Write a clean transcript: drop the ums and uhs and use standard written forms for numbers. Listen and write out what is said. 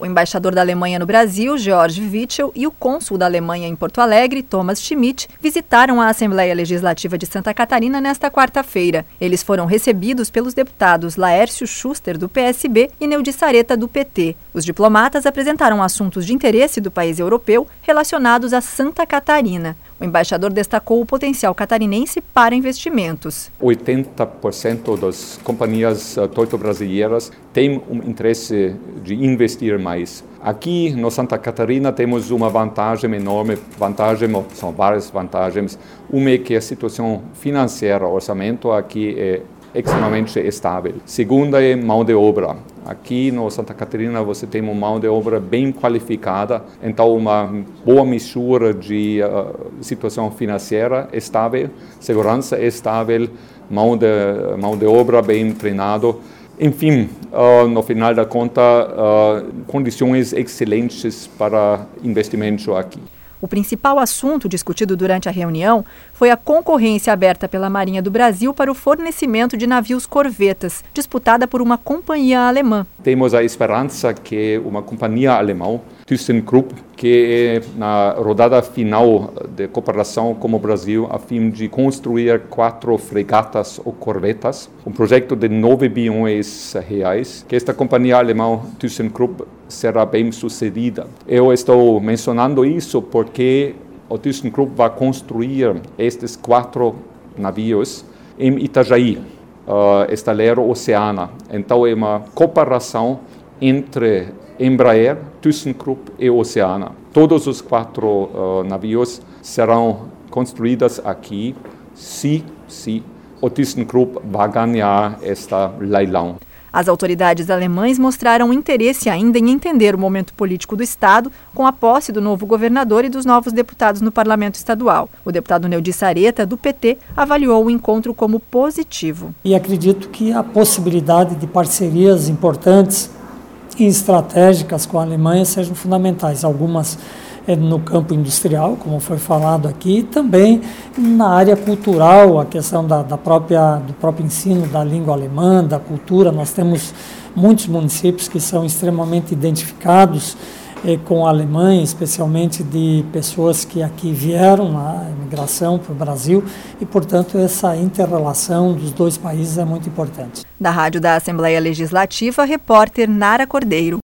O embaixador da Alemanha no Brasil, Georg Witschel, e o cônsul da Alemanha em Porto Alegre, Thomas Schmidt, visitaram a Assembleia Legislativa de Santa Catarina nesta quarta-feira. Eles foram recebidos pelos deputados Laércio Schuster, do PSB, e Neudy Sareta, do PT. Os diplomatas apresentaram assuntos de interesse do país europeu relacionados a Santa Catarina. O embaixador destacou o potencial catarinense para investimentos. 80% das companhias teuto-brasileiras têm um interesse de investir mais. Aqui no Santa Catarina temos uma vantagem enorme, são várias vantagens. Uma é que a situação financeira, o orçamento aqui é extremamente estável. Segunda é mão de obra. Aqui no Santa Catarina você tem uma mão de obra bem qualificada, então uma boa mistura de situação financeira estável, segurança estável, mão de obra bem treinado. Enfim, no final da conta, condições excelentes para investimento aqui. O principal assunto discutido durante a reunião foi a concorrência aberta pela Marinha do Brasil para o fornecimento de navios corvetas, disputada por uma companhia alemã. Temos a esperança que uma companhia alemã, ThyssenKrupp, que é na rodada final de cooperação com o Brasil a fim de construir 4 fregatas ou corvetas, um projeto de 9 bilhões de reais, que esta companhia alemã, ThyssenKrupp, será bem sucedida. Eu estou mencionando isso porque o ThyssenKrupp vai construir estes 4 navios em Itajaí, estaleiro Oceana. Então é uma cooperação entre Embraer, ThyssenKrupp e Oceana. Todos os 4 navios serão construídos aqui se o ThyssenKrupp vai ganhar esta leilão. As autoridades alemãs mostraram interesse ainda em entender o momento político do Estado com a posse do novo governador e dos novos deputados no Parlamento Estadual. O deputado Neudy Sareta, do PT, avaliou o encontro como positivo. E acredito que a possibilidade de parcerias importantes e estratégicas com a Alemanha sejam fundamentais. Algumas no campo industrial, como foi falado aqui, e também na área cultural, a questão do próprio ensino da língua alemã, da cultura. Nós temos muitos municípios que são extremamente identificados com a Alemanha, especialmente de pessoas que aqui vieram na imigração para o Brasil, e, portanto, essa inter-relação dos dois países é muito importante. Da Rádio da Assembleia Legislativa, repórter Nara Cordeiro.